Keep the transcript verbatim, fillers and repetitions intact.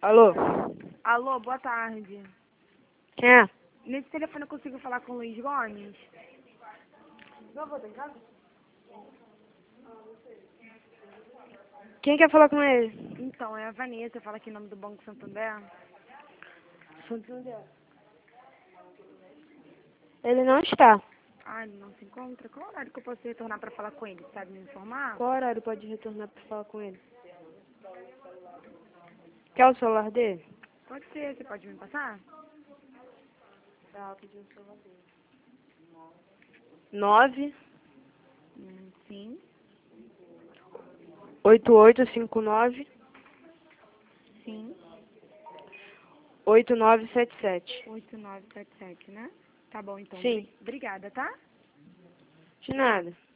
Alô? Alô, boa tarde. Quem é? Nesse telefone eu consigo falar com o Luiz Gomes? Não, vou deixar. Quem quer falar com ele? Então, é a Vanessa, fala aqui em nome do Banco Santander. Santander. Ele não está. Ah, ele não se encontra? Qual horário que eu posso retornar para falar com ele? Sabe me informar? Qual horário pode retornar para falar com ele? Quer o celular dele? Pode ser, você pode me passar? Tá, pedi o celular dele. Nove Hum, sim, oito oito cinco nove sim. oito nove sete sete. oito nove sete sete, né? Tá bom, então. Sim. Obrigada, tá? De nada.